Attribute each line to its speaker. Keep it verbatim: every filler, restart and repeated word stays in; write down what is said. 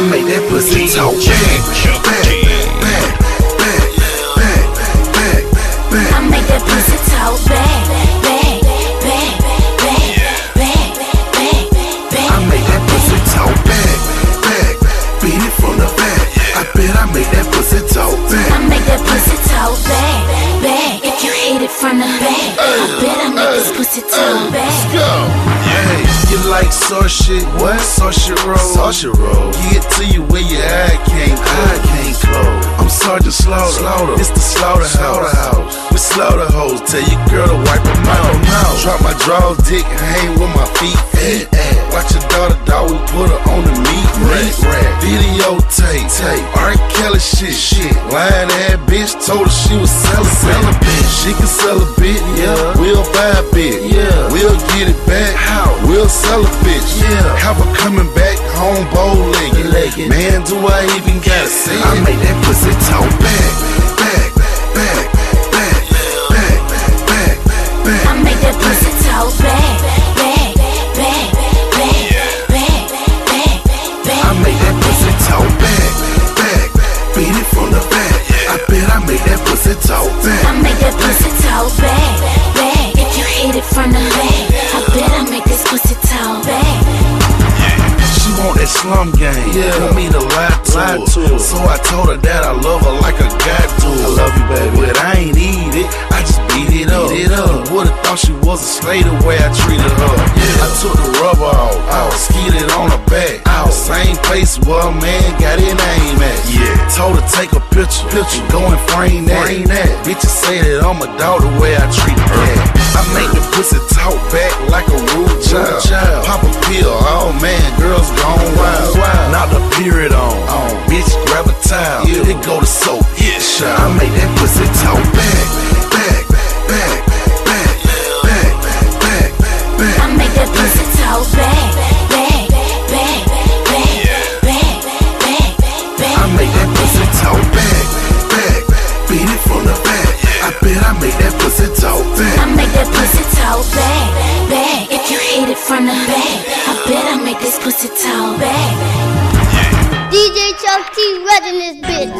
Speaker 1: make that pussy talk back, back, back, back, back, back, back.
Speaker 2: I make that pussy talk back, back, back, back, back, back, back.
Speaker 1: I make that pussy talk back, back, beat it from the back. I bet I make that pussy talk back.
Speaker 2: I make that pussy talk back, back. If you hit it from the back, I bet I make this pussy talk back.
Speaker 1: Let's go. Hey, you like sauce shit? What? Sauce shit roll? Sauce shit roll. Get to you where your eye can't close. I can't close. I'm Sergeant Slaughter. Slaughter. It's the slaughterhouse. Slaughterhouse. We slaughter hoes. Tell your girl to wipe her mouth. mouth. Drop my drawers, dick, hang with my feet. feet. Watch your daughter, dog. We put her on the meat rack. Videotape. Tape. R. Kelly shit. Shit. Lying ass bitch told her she was selling. Sell a bitch. She can sell a bit. Yeah. We'll buy a bit. Yeah. We'll get it back. How? We'll sell a bitch. Yeah. Have her coming back home bow-legged. Legged. Man, do I even gotta say it? I make that pussy talk back, back, back, back, back, back, back.
Speaker 2: I make that pussy talk back, back, back, back, back, back, back.
Speaker 1: I make that pussy talk back, back, beat it from the back. I bet I make that pussy talk back.
Speaker 2: I make that pussy talk back, back. If you hit it from the back, I bet I make this pussy talk back.
Speaker 1: She want that slum game, yeah. Want me to lie to, lie to her. So I told her that I love her like a guy do. I love you, baby, but I ain't eat it. I just beat it up. Beat it up. Would've thought she was a slave the way I treated her. Yeah. I took the rubber off, off. Skied it on her back. Out. Same place where a man got his name at. Yeah. Told her take a picture, picture. Go and frame that. Frame that. Bitches say that I'm a dog the way I treat her. Yeah. I make the pussy talk back like a rude child. child. Pop a pill, oh man, girls gone wild. wild. Not the period on. on. Bitch, grab a towel. Yeah. It go to soap. Yeah, child. I make that pussy talk back, back, back, back, back, back, back.
Speaker 2: I make that pussy talk back, back, back, back, back, back, back.
Speaker 1: I make that pussy talk back, back, beat it from the back. I bet I make that pussy talk back.
Speaker 2: I make that pussy talk back, back. If you hit it from the back.